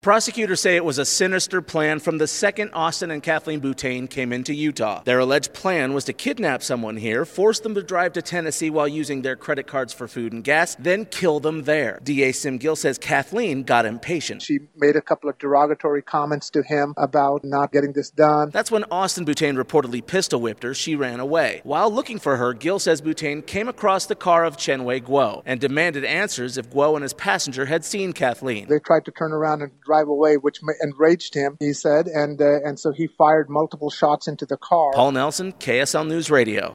Prosecutors say it was a sinister plan from the second Austin and Kathleen Butane came into Utah. Their alleged plan was to kidnap someone here, force them to drive to Tennessee while using their credit cards for food and gas, then kill them there. DA Sim Gill says Kathleen got impatient. She made a couple of derogatory comments to him about not getting this done. That's when Austin Butane reportedly pistol whipped her. She ran away. While looking for her, Gill says Butane came across the car of Chenwei Guo and demanded answers if Guo and his passenger had seen Kathleen. They tried to turn around and drive away, which enraged him, he said, and so he fired multiple shots into the car. Paul Nelson, KSL News Radio.